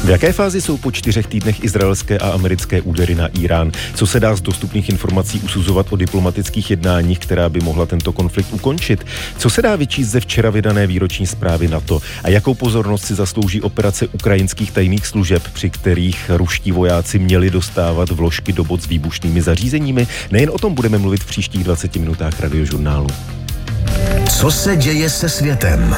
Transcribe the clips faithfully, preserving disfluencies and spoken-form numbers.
V jaké fázi jsou po čtyřech týdnech izraelské a americké údery na Irán? Co se dá z dostupných informací usuzovat o diplomatických jednáních, která by mohla tento konflikt ukončit? Co se dá vyčíst ze včera vydané výroční zprávy NATO? A jakou pozornost si zaslouží operace ukrajinských tajných služeb, při kterých ruští vojáci měli dostávat vložky do bot s výbušnými zařízeními? Nejen o tom budeme mluvit v příštích dvaceti minutách radiožurnálu. Co se děje se světem?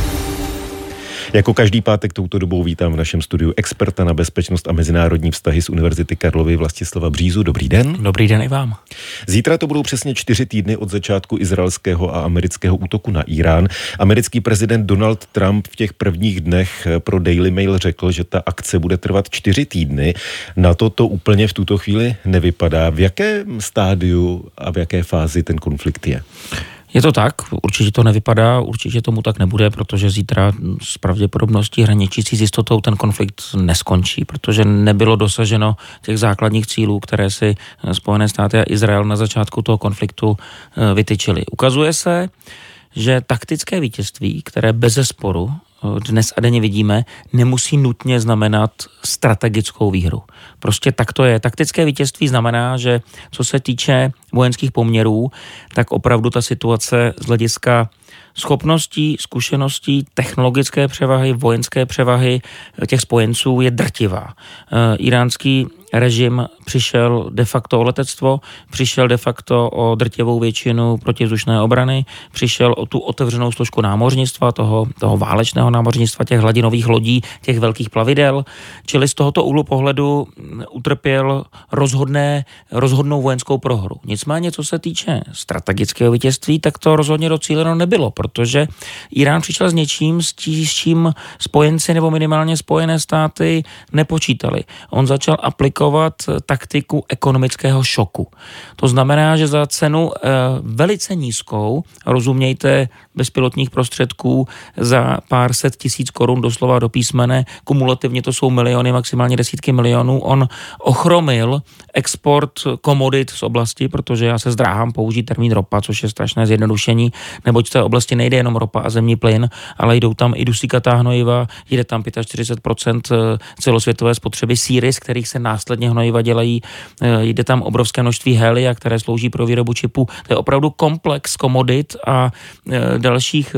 Jako každý pátek touto dobou vítám v našem studiu experta na bezpečnost a mezinárodní vztahy z Univerzity Karlovy Vlastislava Břízu. Dobrý den. Dobrý den i vám. Zítra to budou přesně čtyři týdny od začátku izraelského a amerického útoku na Irán. Americký prezident Donald Trump v těch prvních dnech pro Daily Mail řekl, že ta akce bude trvat čtyři týdny. Na to to úplně v tuto chvíli nevypadá. V jakém stádiu a v jaké fázi ten konflikt je? Je to tak, určitě to nevypadá, určitě tomu tak nebude, protože zítra s pravděpodobností hraničící s jistotou ten konflikt neskončí, protože nebylo dosaženo těch základních cílů, které si Spojené státy a Izrael na začátku toho konfliktu vytyčili. Ukazuje se, že taktické vítězství, které bezesporu dnes a denně vidíme, nemusí nutně znamenat strategickou výhru. Prostě tak to je. Taktické vítězství znamená, že co se týče vojenských poměrů, tak opravdu ta situace z hlediska schopností, zkušeností, technologické převahy, vojenské převahy těch spojenců je drtivá. Iránský režim přišel de facto o letectvo, přišel de facto o drtivou většinu protivzdušné obrany, přišel o tu otevřenou složku námořnictva, toho, toho válečného námořnictva, těch hladinových lodí, těch velkých plavidel. Čili z tohoto úhlu pohledu utrpěl rozhodné, rozhodnou vojenskou prohru. Nicméně, co se týče strategického vítězství, tak to rozhodně docíleno nebylo, protože Irán přišel s něčím, s čím spojenci nebo minimálně Spojené státy nepočítali. On začal aplikovat taktiku ekonomického šoku. To znamená, že za cenu e, velice nízkou, rozumějte bezpilotních prostředků za pár set tisíc korun doslova do písmene, kumulativně to jsou miliony, maximálně desítky milionů, on ochromil export komodit z oblasti, protože já se zdráhám použít termín ropa, což je strašné zjednodušení, neboť v té oblasti nejde jenom ropa a zemní plyn, ale jdou tam i dusíkatá hnojiva, jde tam čtyřicet pět procent celosvětové spotřeby síry, z kterých se následně hnojiva dělají, jde tam obrovské množství helia, které slouží pro výrobu čipů. To je opravdu komplex komodit a dalších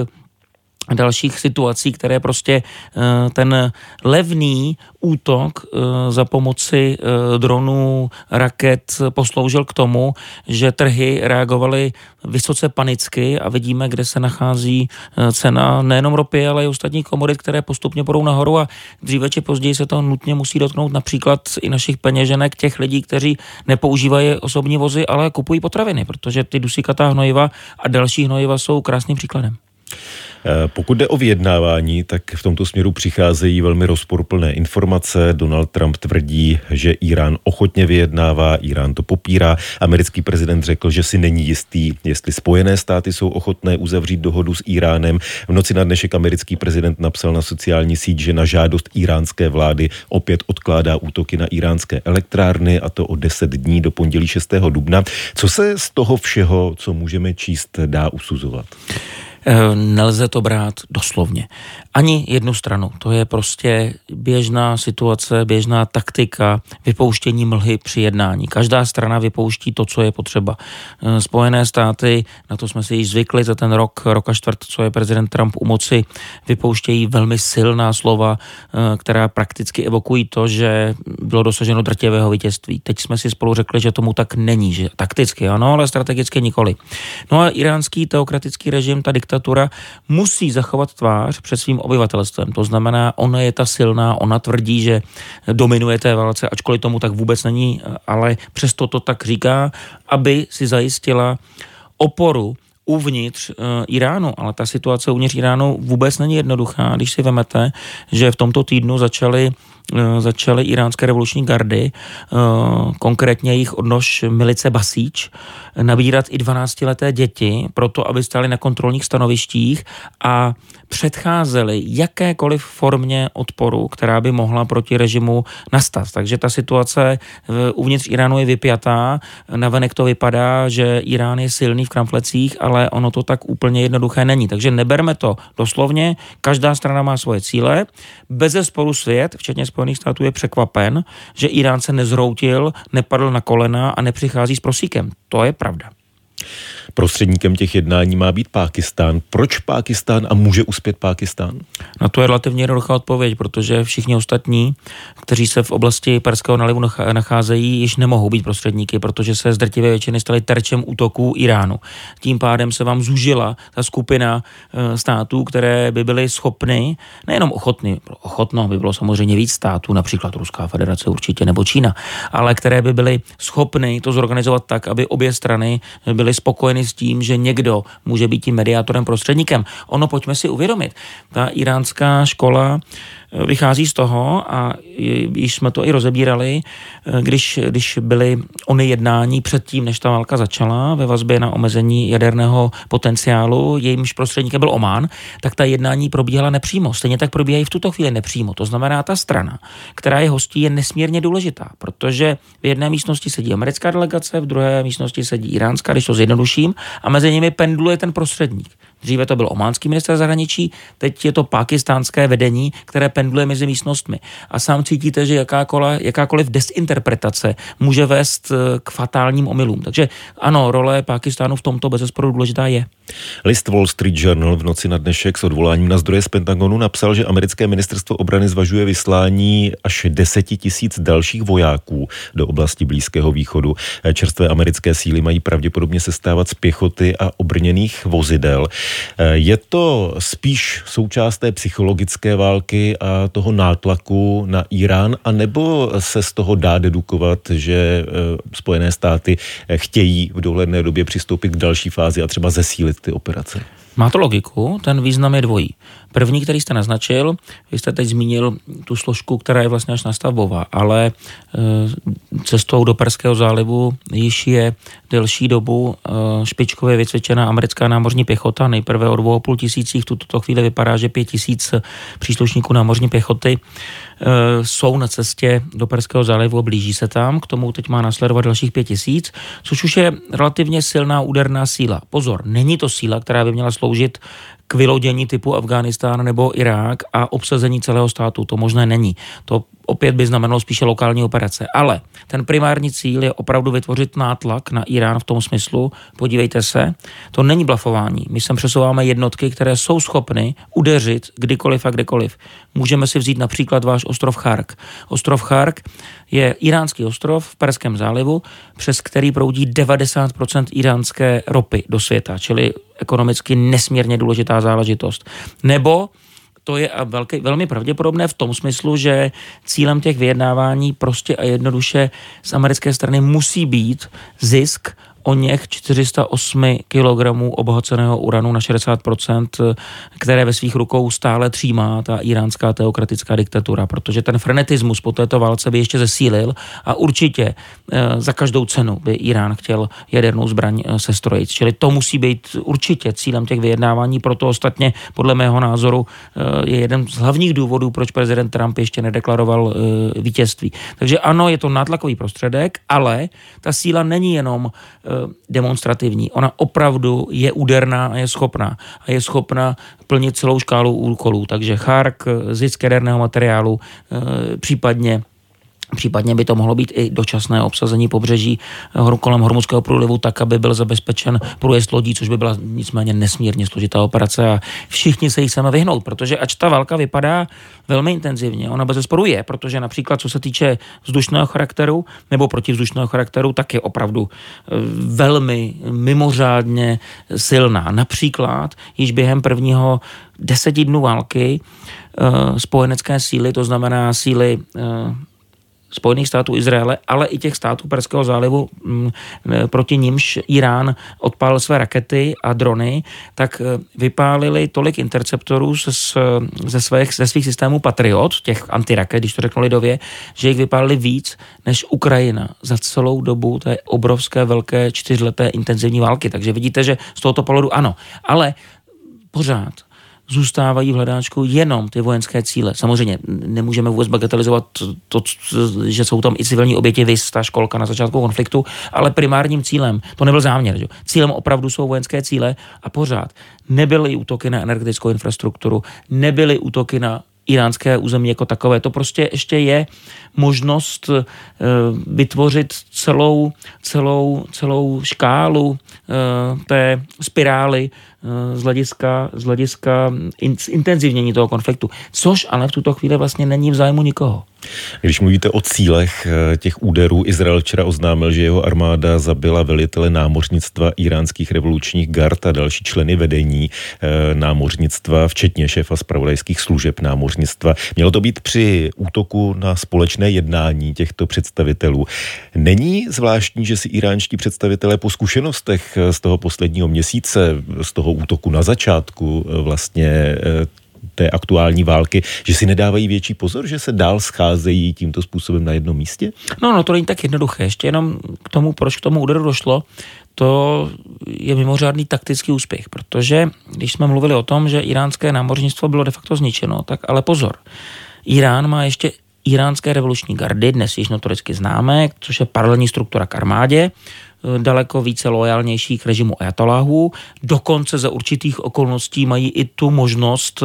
dalších situací, které prostě ten levný útok za pomoci dronů, raket posloužil k tomu, že trhy reagovaly vysoce panicky a vidíme, kde se nachází cena nejenom ropy, ale i ostatních komodit, které postupně půjdou nahoru a dříve či později se to nutně musí dotknout například i našich peněženek, těch lidí, kteří nepoužívají osobní vozy, ale kupují potraviny, protože ty dusíkatá hnojiva a další hnojiva jsou krásným příkladem. Pokud jde o vyjednávání, tak v tomto směru přicházejí velmi rozporuplné informace. Donald Trump tvrdí, že Irán ochotně vyjednává, Irán to popírá. Americký prezident řekl, že si není jistý, jestli Spojené státy jsou ochotné uzavřít dohodu s Iránem. V noci na dnešek americký prezident napsal na sociální síť, že na žádost iránské vlády opět odkládá útoky na iránské elektrárny, a to o deset dní do pondělí šestého dubna. Co se z toho všeho, co můžeme číst, dá usuzovat? Nelze to brát doslovně. Ani jednu stranu. To je prostě běžná situace, běžná taktika vypouštění mlhy při jednání. Každá strana vypouští to, co je potřeba. Spojené státy, na to jsme si již zvykli za ten rok, rok a čtvrt, co je prezident Trump u moci, vypouštějí velmi silná slova, která prakticky evokují to, že bylo dosaženo drtivého vítězství. Teď jsme si spolu řekli, že tomu tak není, že takticky ano, ale strategicky nikoli. No a iránský teokratický režim, ta diktatura, musí zachovat tvář před svým obyvatelstvem. To znamená, ona je ta silná, ona tvrdí, že dominuje té válce, ačkoliv tomu tak vůbec není, ale přesto to tak říká, aby si zajistila oporu uvnitř uh, Iránu, ale ta situace uvnitř Iránu vůbec není jednoduchá, když si vemete, že v tomto týdnu začaly začaly iránské revoluční gardy, konkrétně jejich odnož milice Basíč, nabírat i dvanáctileté děti proto, aby stály na kontrolních stanovištích a předcházely jakékoliv formě odporu, která by mohla proti režimu nastat. Takže ta situace uvnitř Iránu je vypjatá, navenek to vypadá, že Irán je silný v kramflecích, ale ono to tak úplně jednoduché není. Takže neberme to doslovně, každá strana má svoje cíle, bezesporu svět, včetně Spojených států je překvapen, že Irán se nezroutil, nepadl na kolena a nepřichází s prosíkem. To je pravda. Prostředníkem těch jednání má být Pákistán. Proč Pákistán a může uspět Pákistán? Na to je relativně jednoduchá odpověď, protože všichni ostatní, kteří se v oblasti Perského zálivu nacházejí, již nemohou být prostředníky, protože se z drtivé většiny stali terčem útoků Iránu. Tím pádem se vám zúžila ta skupina států, které by byly schopny, nejenom ochotny, ochotno by bylo samozřejmě víc států, například Ruská federace určitě nebo Čína, ale které by byly schopny to zorganizovat tak, aby obě strany byly spokojeny s tím, že někdo může být tím mediátorem, prostředníkem. Ono, pojďme si uvědomit, ta iránská škola vychází z toho, a již jsme to i rozebírali, když, když byly ony jednání předtím, než ta válka začala, ve vazbě na omezení jaderného potenciálu, jejímž prostředníkem byl Omán, tak ta jednání probíhala nepřímo. Stejně tak probíhají v tuto chvíli nepřímo. To znamená, ta strana, která je hostí, je nesmírně důležitá, protože v jedné místnosti sedí americká delegace, v druhé místnosti sedí iránská, když to zjednoduším, a mezi nimi pendluje ten prostředník. Dříve to byl ománský ministr zahraničí, teď je to pákistánské vedení, které pendluje mezi místnostmi. A sám cítíte, že jakákoliv, jakákoliv desinterpretace může vést k fatálním omylům. Takže ano, role Pákistánu v tomto bezesporu důležitá je. List Wall Street Journal v noci na dnešek s odvoláním na zdroje z Pentagonu napsal, že americké ministerstvo obrany zvažuje vyslání až deseti tisíc dalších vojáků do oblasti Blízkého východu. Čerstvé americké síly mají pravděpodobně sestávat z pěchoty a obrněných vozidel. Je to spíš součást té psychologické války a toho nátlaku na Irán, anebo se z toho dá dedukovat, že Spojené státy chtějí v dohledné době přistoupit k další fázi a třeba zesílit ty operace? Má to logiku, ten význam je dvojí. První, který jste naznačil, vy jste teď zmínil tu složku, která je vlastně až nastavbová, ale cestou do Perského zálivu již je delší dobu špičkově vycvičená americká námořní pěchota, nejprve o dvou a půl tisících, v tuto chvíli vypadá, že pět tisíc příslušníků námořní pěchoty jsou na cestě do Perského zálivu, blíží se tam, k tomu teď má následovat dalších pět tisíc, což už je relativně silná úderná síla. Pozor, není to síla, která by měla sloužit k vylodění typu Afghánistán nebo Irák a obsazení celého státu. To možné není. To opět by znamenalo spíše lokální operace. Ale ten primární cíl je opravdu vytvořit nátlak na Irán v tom smyslu, podívejte se, to není blafování. My sem přesouváme jednotky, které jsou schopny udeřit kdykoliv a kdekoliv. Můžeme si vzít například váš ostrov Chark. Ostrov Chark je iránský ostrov v Perském zálivu, přes který proudí devadesát procent iránské ropy do světa, čili ekonomicky nesmírně důležitá záležitost. Nebo to je velký, velmi pravděpodobné v tom smyslu, že cílem těch vyjednávání prostě a jednoduše z americké strany musí být zisk o něch čtyři sta osm kilogramů obohaceného uranu na šedesát procent, které ve svých rukou stále třímá ta iránská teokratická diktatura, protože ten frenetismus po této válce by ještě zesílil a určitě e, za každou cenu by Irán chtěl jadernou zbraň e, sestrojit. Čili to musí být určitě cílem těch vyjednávání, proto ostatně podle mého názoru e, je jeden z hlavních důvodů, proč prezident Trump ještě nedeklaroval e, vítězství. Takže ano, je to nátlakový prostředek, ale ta síla není jenom e, demonstrativní. Ona opravdu je úderná a je schopná. A je schopna plnit celou škálu úkolů. Takže Chark, zisk jaderného materiálu, případně Případně by to mohlo být i dočasné obsazení pobřeží kolem Hormuzského průlivu tak, aby byl zabezpečen průjezd lodí, což by byla nicméně nesmírně složitá operace a všichni se jí chceme vyhnout, protože ač ta válka vypadá velmi intenzivně, ona bezesporu je, protože například co se týče vzdušného charakteru nebo protivzdušného charakteru, tak je opravdu velmi mimořádně silná. Například již během prvního deseti dnů války spojenecké síly, to znamená síly Spojených států Izraele, ale i těch států Perského zálivu, m, proti nimž Irán odpálil své rakety a drony, tak vypálili tolik interceptorů ze, ze, svých, ze svých systémů Patriot, těch antiraket, když to řeknu lidově, že jich vypálili víc než Ukrajina za celou dobu té obrovské, velké čtyřleté intenzivní války. Takže vidíte, že z tohoto pohledu ano. Ale pořád zůstávají v hledáčku jenom ty vojenské cíle. Samozřejmě nemůžeme vůbec bagatelizovat to, že jsou tam i civilní oběti, viz ta školka na začátku konfliktu, ale primárním cílem, to nebyl záměr, že? Cílem opravdu jsou vojenské cíle a pořád nebyly útoky na energetickou infrastrukturu, nebyly útoky na iránské území jako takové. To prostě ještě je možnost e, vytvořit celou, celou, celou škálu e, té spirály e, z hlediska, z hlediska in, intenzivnění toho konfliktu. Což ale v tuto chvíli vlastně není v zájmu nikoho. Když mluvíte o cílech těch úderů, Izrael včera oznámil, že jeho armáda zabila velitele námořnictva iránských revolučních gard a další členy vedení námořnictva, včetně šéfa zpravodajských služeb námořnictva. Mělo to být při útoku na společné jednání těchto představitelů. Není zvláštní, že si iránští představitelé po zkušenostech z toho posledního měsíce, z toho útoku na začátku vlastně té aktuální války, že si nedávají větší pozor, že se dál scházejí tímto způsobem na jednom místě? No, no to není tak jednoduché. Ještě jenom k tomu, proč k tomu úderu došlo, to je mimořádný taktický úspěch, protože když jsme mluvili o tom, že iránské námořnictvo bylo de facto zničeno, tak ale pozor. Irán má ještě iránské revoluční gardy, dnes již notoricky známé, což je paralelní struktura k armádě, daleko více loajálnější k režimu ajatoláhů. Dokonce za určitých okolností mají i tu možnost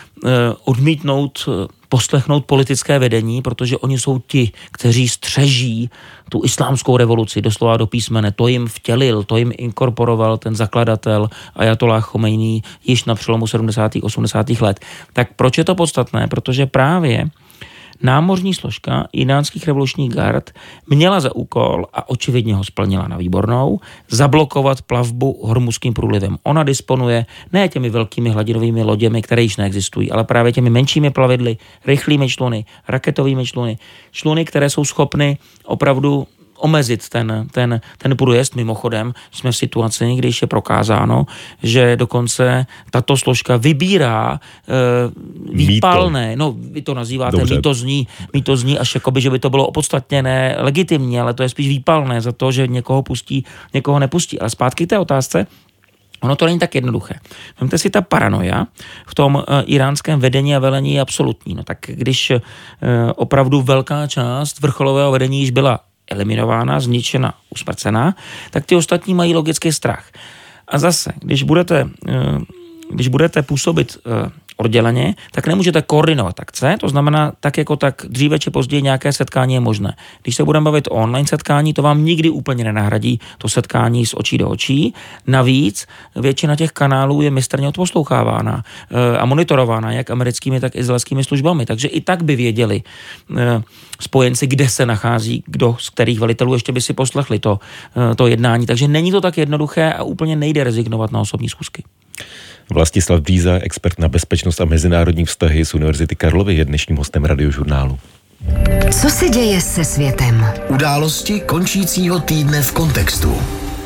odmítnout, poslechnout politické vedení, protože oni jsou ti, kteří střeží tu islámskou revoluci, doslova do písmene. To jim vtělil, to jim inkorporoval ten zakladatel ajatolláh Chomejní již na přelomu sedmdesátých osmdesátých let. Tak proč je to podstatné? Protože právě námořní složka iránských revolučních gard měla za úkol, a očividně ho splnila na výbornou, zablokovat plavbu Hormuzským průlivem. Ona disponuje ne těmi velkými hladinovými loděmi, které již neexistují, ale právě těmi menšími plavidly, rychlými čluny, raketovými čluny, čluny, které jsou schopny opravdu omezit ten, ten, ten průjezd. Mimochodem jsme v situaci, když je prokázáno, že dokonce tato složka vybírá e, výpalné, mýto. No vy to nazýváte, mýto zní, mýto zní až jakoby, že by to bylo opodstatněné, legitimní, ale to je spíš výpalné za to, že někoho pustí, někoho nepustí. Ale zpátky k té otázce, ono to není tak jednoduché. Vemte si, ta paranoia v tom e, iránském vedení a velení je absolutní. No tak když e, opravdu velká část vrcholového vedení již byla eliminována, zničena, usmrcená, tak ty ostatní mají logický strach. A zase, když budete, když budete působit odděleně, tak nemůžete koordinovat akce, to znamená, tak jako tak dříve či později nějaké setkání je možné. Když se budeme bavit o online setkání, to vám nikdy úplně nenahradí to setkání z očí do očí. Navíc většina těch kanálů je mistrně odposlouchávána a monitorována jak americkými, tak izraelskými službami, takže i tak by věděli spojenci, kde se nachází, kdo z kterých velitelů, ještě by si poslechli to, to jednání. Takže není to tak jednoduché a úplně nejde rezignovat na osobní schůzky. Vlastislav Bříza, expert na bezpečnost a mezinárodní vztahy z Univerzity Karlovy, je dnešním hostem Radiožurnálu. Co se děje se světem? Události končícího týdne v kontextu.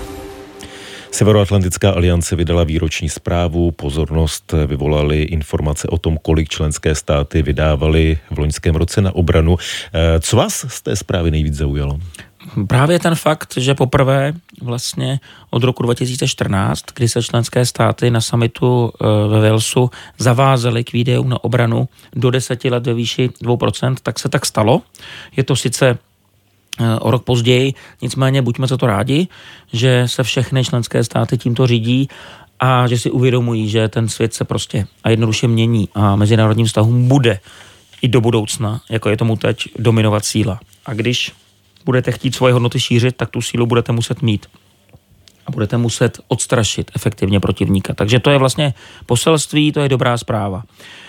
Severoatlantická aliance vydala výroční zprávu. Pozornost vyvolaly informace o tom, kolik členské státy vydávaly v loňském roce na obranu. Co vás z té zprávy nejvíc zaujalo? Právě ten fakt, že poprvé vlastně od roku dva tisíce čtrnáct, kdy se členské státy na summitu ve Walesu zavázaly k výdajům na obranu do deseti let ve výši dvě procenta, tak se tak stalo. Je to sice o rok později, nicméně buďme za to rádi, že se všechny členské státy tímto řídí a že si uvědomují, že ten svět se prostě a jednoduše mění a mezinárodním vztahům bude i do budoucna, jako je tomu teď, dominovat síla. A když budete chtít svoje hodnoty šířit, tak tu sílu budete muset mít. A budete muset odstrašit efektivně protivníka. Takže to je vlastně poselství, to je dobrá zpráva.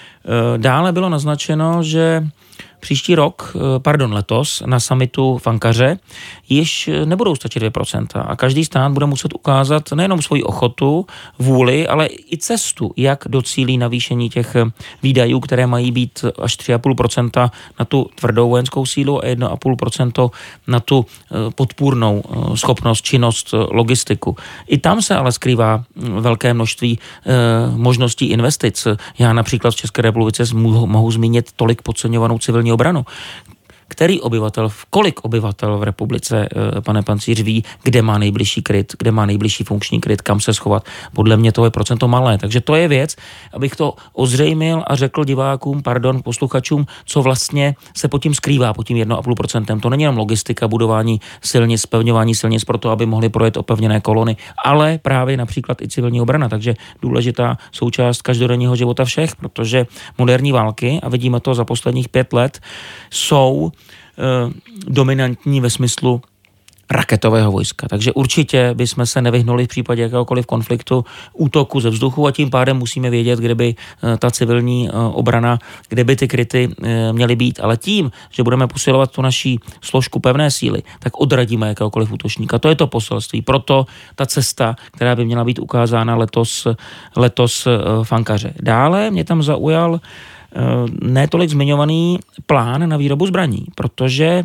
Dále bylo naznačeno, že příští rok, pardon, letos na summitu v Ankaře již nebudou stačit dvě procenta a každý stát bude muset ukázat nejenom svoji ochotu, vůli, ale i cestu, jak docílí navýšení těch výdajů, které mají být až tři celá pět procenta na tu tvrdou vojenskou sílu a jedna celá pět procenta na tu podpůrnou schopnost, činnost, logistiku. I tam se ale skrývá velké množství možností investic. Já například v České republice mohu zmínit tolik podceňovanou civilní obranu. který obyvatel, kolik obyvatel v republice, pane Pancíř, ví, kde má nejbližší kryt, kde má nejbližší funkční kryt, kam se schovat. Podle mě to je procento malé. Takže to je věc, abych to ozřejmil a řekl divákům, pardon, posluchačům, co vlastně se pod tím skrývá, pod tím jedna celá pět procenta. To není jenom logistika, budování silnic, spevňování silnic pro to, aby mohly projet opevněné kolony, ale právě například i civilní obrana. Takže důležitá součást každodenního života všech, protože moderní války, a vidíme to za posledních pět let, jsou e, dominantní ve smyslu raketového vojska. Takže určitě bychom se nevyhnuli v případě jakéhokoliv konfliktu útoku ze vzduchu a tím pádem musíme vědět, kde by ta civilní obrana, kde by ty kryty měly být. Ale tím, že budeme posilovat tu naší složku pevné síly, tak odradíme jakéhokoliv útočníka. To je to poselství. Proto ta cesta, která by měla být ukázána letos, letos v Ankaře. Dále mě tam zaujal netolik zmiňovaný plán na výrobu zbraní, protože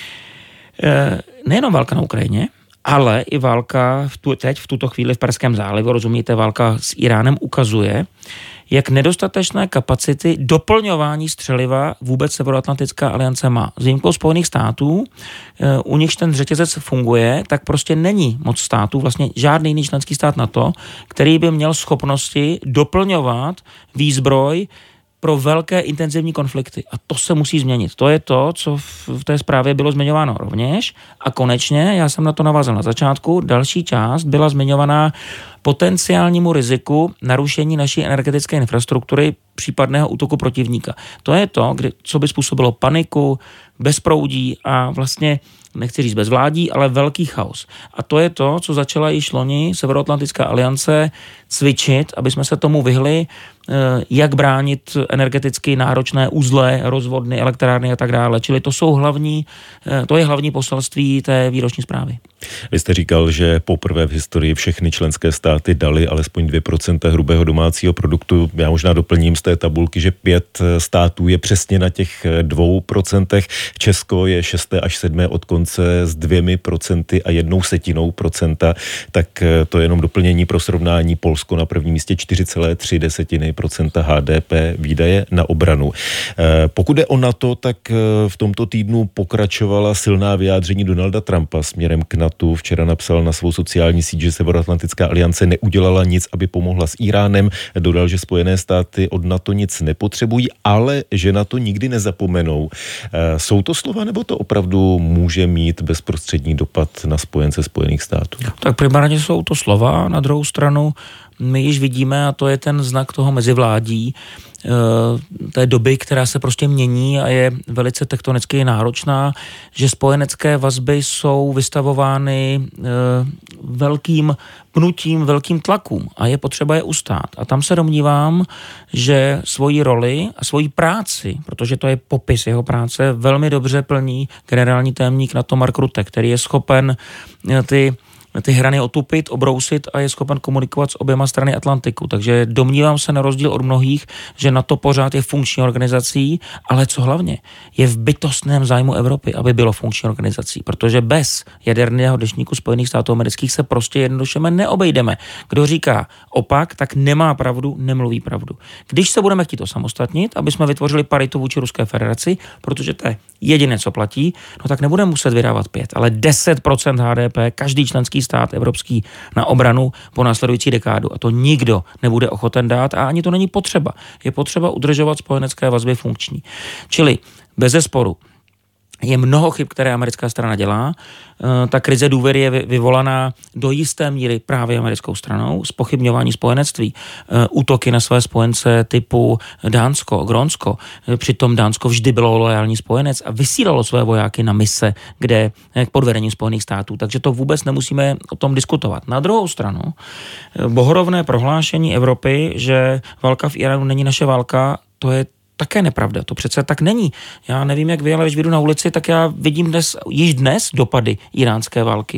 nejenom válka na Ukrajině, ale i válka v tu, teď v tuto chvíli v Perském zálivu, rozumíte, válka s Iránem ukazuje, jak nedostatečné kapacity doplňování střeliva vůbec Severoatlantická aliance má. S výjimkou Spojených států, u nichž ten řetězec funguje, tak prostě není moc států, vlastně žádný jiný členský stát NATO, který by měl schopnosti doplňovat výzbroj pro velké intenzivní konflikty. A to se musí změnit. To je to, co v té zprávě bylo zmiňováno rovněž. A konečně, já jsem na to navázal na začátku, další část byla zmiňovaná potenciálnímu riziku narušení naší energetické infrastruktury případného útoku protivníka. To je to, kdy, co by způsobilo paniku, bezproudí a vlastně, nechci říct bezvládí, ale velký chaos. A to je to, co začala již loni Severoatlantická aliance cvičit, aby jsme se tomu vyhli, jak bránit energeticky náročné uzle, rozvodny, elektrárny a tak dále. Čili to jsou hlavní, to je hlavní poselství té výroční zprávy. Vy jste říkal, že poprvé v historii všechny členské státy dali alespoň dvě procenta hrubého domácího produktu. Já možná doplním z té tabulky, že pět států je přesně na těch dvou procentech. Česko je šesté až sedmé od konce s dvěmi procenty a jednou setinou procenta. Tak to je jenom doplnění pro srovnání. Polsko na prvním místě čtyři celé tři procenta H D P výdaje na obranu. Pokud jde o NATO, tak v tomto týdnu pokračovala silná vyjádření Donalda Trumpa směrem k NATO. Včera napsal na svou sociální síť, že Severoatlantická aliance neudělala nic, aby pomohla s Iránem. Dodal, že Spojené státy od NATO nic nepotřebují, ale že na to nikdy nezapomenou. Jsou to slova, nebo to opravdu může mít bezprostřední dopad na spojence Spojených států? Tak primárně jsou to slova, na druhou stranu my již vidíme, a to je ten znak toho mezivládí, té doby, která se prostě mění a je velice tektonicky náročná, že spojenecké vazby jsou vystavovány velkým pnutím, velkým tlakům a je potřeba je ustát. A tam se domnívám, že svoji roli a svoji práci, protože to je popis jeho práce, velmi dobře plní generální tajemník NATO Mark Rutte, který je schopen ty ty hrany otupit, obrousit a je schopen komunikovat s oběma strany Atlantiku. Takže domnívám se na rozdíl od mnohých, že NATO pořád je funkční organizací, ale co hlavně, je v bytostném zájmu Evropy, aby bylo funkční organizací, protože bez jaderného deštníku Spojených států amerických se prostě jednoduše neobejdeme. Kdo říká opak, tak nemá pravdu, nemluví pravdu. Když se budeme chtít osamostatnit, aby jsme vytvořili paritu vůči Ruské federaci, protože to je jediné, co platí, no tak nebudeme muset vydávat pět, ale deset procent H D P, každý členský stát evropský na obranu po následující dekádu. A to nikdo nebude ochoten dát a ani to není potřeba. Je potřeba udržovat spojenecké vazby funkční. Čili bezesporu je mnoho chyb, které americká strana dělá. Ta krize důvěry je vyvolaná do jisté míry právě americkou stranou, zpochybňování spojenectví, útoky na své spojence typu Dánsko, Grónsko. Přitom Dánsko vždy bylo loajální spojenec a vysílalo své vojáky na mise, kde pod vedením Spojených států. Takže to vůbec nemusíme o tom diskutovat. Na druhou stranu, bohorovné prohlášení Evropy, že válka v Iránu není naše válka, to je také nepravda, to přece tak není. Já nevím, jak vy, ale když vyjdu na ulici, tak já vidím dnes, již dnes dopady iránské války.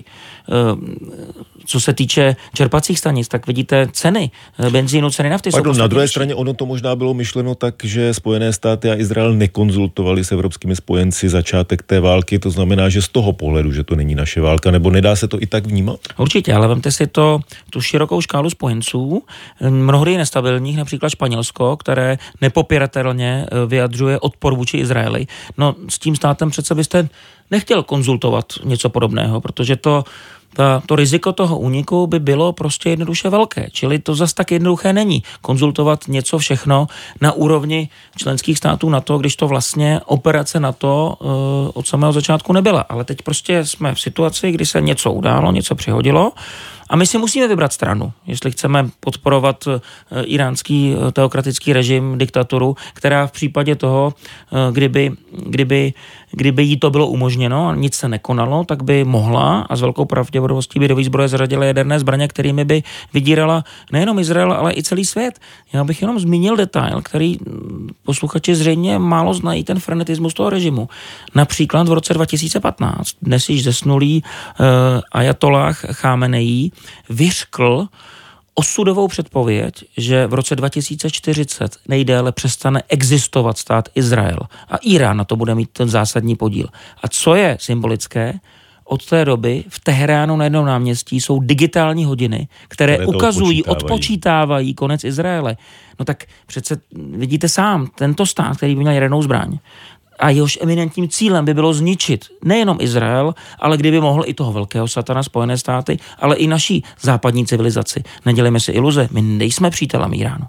Co se týče čerpacích stanic, tak vidíte ceny benzínu, ceny nafty. Pardon, jsou na druhé straně ono to možná bylo myšleno tak, že Spojené státy a Izrael nekonzultovali s evropskými spojenci začátek té války, to znamená, že z toho pohledu, že to není naše válka, nebo nedá se to i tak vnímat? Určitě, ale vemte si to, tu širokou škálu spojenců, mnohdy nestabilních, například Španělsko, které nepopiratelně otevřeně vyjadřuje odpor vůči Izraeli. No s tím státem přece byste nechtěl konzultovat něco podobného, protože to Ta, to riziko toho úniku by bylo prostě jednoduše velké. Čili to zas tak jednoduché není. Konzultovat něco všechno na úrovni členských států NATO, když to vlastně operace NATO uh, od samého začátku nebyla. Ale teď prostě jsme v situaci, kdy se něco událo, něco přihodilo a my si musíme vybrat stranu, jestli chceme podporovat uh, iránský uh, teokratický režim, diktaturu, která v případě toho, uh, kdyby, kdyby, kdyby jí to bylo umožněno a nic se nekonalo, tak by mohla a s velkou pravděpodobností by do výzbroje zařadila jaderné zbraně, kterými by vydírala nejenom Izrael, ale i celý svět. Já bych jenom zmínil detail, který posluchači zřejmě málo znají, ten frenetismus toho režimu. Například v roce dva tisíce patnáct, dnes již zesnulý uh, ajatolláh Chámenejí vyřkl osudovou předpověď, že v roce dva tisíce čtyřicet nejdéle přestane existovat stát Izrael a Irán na to bude mít ten zásadní podíl. A co je symbolické, od té doby v Teheránu na jednom náměstí jsou digitální hodiny, které, které ukazují, odpočítávají. odpočítávají konec Izraele. No tak přece vidíte sám, tento stát, který by měl jadernou zbraň, a jehož eminentním cílem by bylo zničit nejenom Izrael, ale kdyby mohl i toho velkého satana, Spojené státy, ale i naší západní civilizaci. Nedělejme si iluze, my nejsme přítelem Iránu.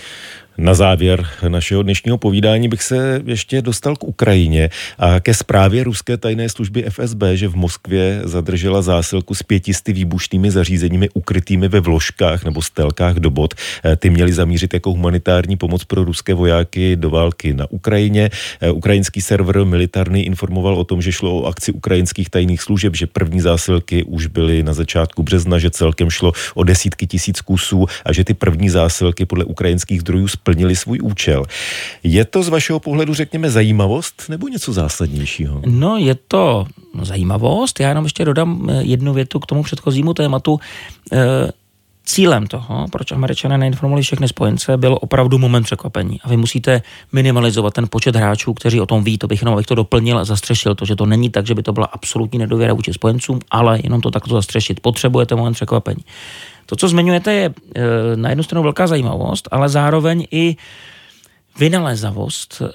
Na závěr našeho dnešního povídání bych se ještě dostal k Ukrajině a ke zprávě ruské tajné služby F S B, že v Moskvě zadržela zásilku s pětisty výbušnými zařízeními ukrytými ve vložkách nebo stelkách do bot. Ty měly zamířit jako humanitární pomoc pro ruské vojáky do války na Ukrajině. Ukrajinský server Militarny informoval o tom, že šlo o akci ukrajinských tajných služeb, že první zásilky už byly na začátku března, že celkem šlo o desítky tisíc kusů a že ty první zásilky podle ukrajinských zdrojů plnili svůj účel. Je to z vašeho pohledu, řekněme, zajímavost nebo něco zásadnějšího? No, je to zajímavost. Já jenom ještě dodám jednu větu k tomu předchozímu tématu. Cílem toho, proč Američané neinformovali všechny spojence, byl opravdu moment překvapení. A vy musíte minimalizovat ten počet hráčů, kteří o tom ví. To bych jenom abych to doplnil a zastřešil to, že to není tak, že by to byla absolutní nedůvěra vůči spojencům, ale jenom to takto zastřešit. Potřebujete moment překvapení. To, co zmiňujete, je e, na jednu stranu velká zajímavost, ale zároveň i vynalézavost e,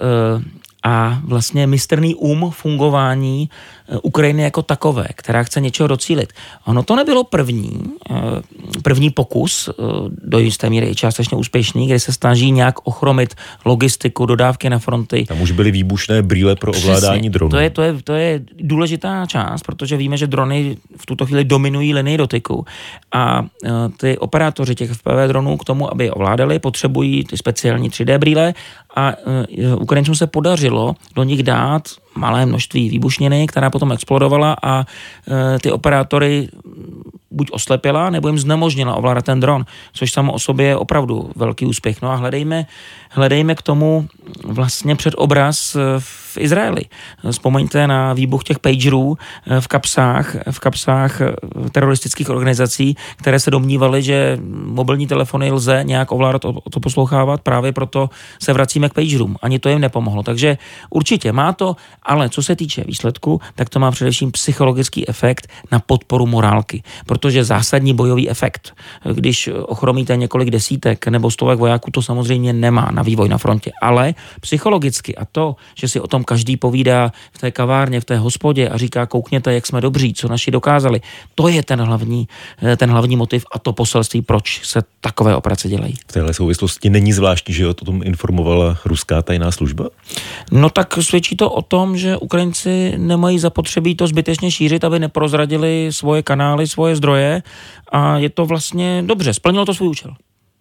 a vlastně mistrný um fungování Ukrajiny jako takové, která chce něčeho docílit. Ono to nebylo první, první pokus, do jisté míry i částečně úspěšný, kde se snaží nějak ochromit logistiku, dodávky na fronty. Tam už byly výbušné brýle pro ovládání dronů. To je, to, je, to je důležitá část, protože víme, že drony v tuto chvíli dominují linii dotyku a ty operátoři těch F P V dronů k tomu, aby je ovládali, potřebují ty speciální tři dé brýle a Ukrajincům se podařilo do nich dát malé množství výbušniny, která potom explodovala a e, ty operátory buď oslepila, nebo jim znemožnila ovládat ten dron, což samo o sobě je opravdu velký úspěch. No a hledejme, hledejme k tomu vlastně předobraz v Izraeli. Vzpomeňte na výbuch těch pagerů v kapsách, v kapsách teroristických organizací, které se domnívaly, že mobilní telefony lze nějak ovládat, to poslouchávat, právě proto se vracíme k pagerům. Ani to jim nepomohlo. Takže určitě má to, ale co se týče výsledku, tak to má především psychologický efekt na podporu morálky, protože zásadní bojový efekt, když ochromíte několik desítek nebo stovek vojáků, to samozřejmě nemá na vývoj na frontě, ale psychologicky a to, že si o tom každý povídá v té kavárně, v té hospodě a říká, koukněte, jak jsme dobří, co naši dokázali, to je ten hlavní, ten hlavní motiv a to poselství, proč se takové operace dělají. V téhle souvislosti není zvláštní, že o tom informovala ruská tajná služba? No tak svědčí to o tom, že Ukrajinci nemají zapotřebí to zbytečně šířit, aby neprozradili svoje kanály, svoje zdroje a je to vlastně dobře, splnilo to svůj účel.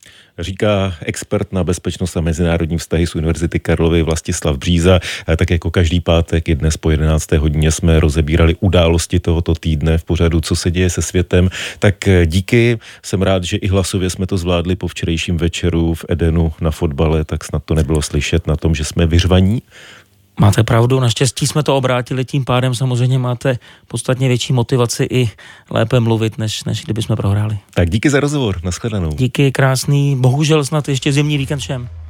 Říká expert na bezpečnost a mezinárodní vztahy z Univerzity Karlovy Vlastislav Bříza. Tak jako každý pátek i dnes po jedenácté hodině jsme rozebírali události tohoto týdne v pořadu Co se děje se světem. Tak díky, jsem rád, že i hlasově jsme to zvládli po včerejším večeru v Edenu na fotbale, tak snad to nebylo slyšet na tom, že jsme vyřvaní. Máte pravdu, naštěstí jsme to obrátili, tím pádem samozřejmě máte podstatně větší motivaci i lépe mluvit, než, než kdyby jsme prohráli. Tak díky za rozhovor, nashledanou. Díky, krásný, bohužel snad ještě zimní víkend všem.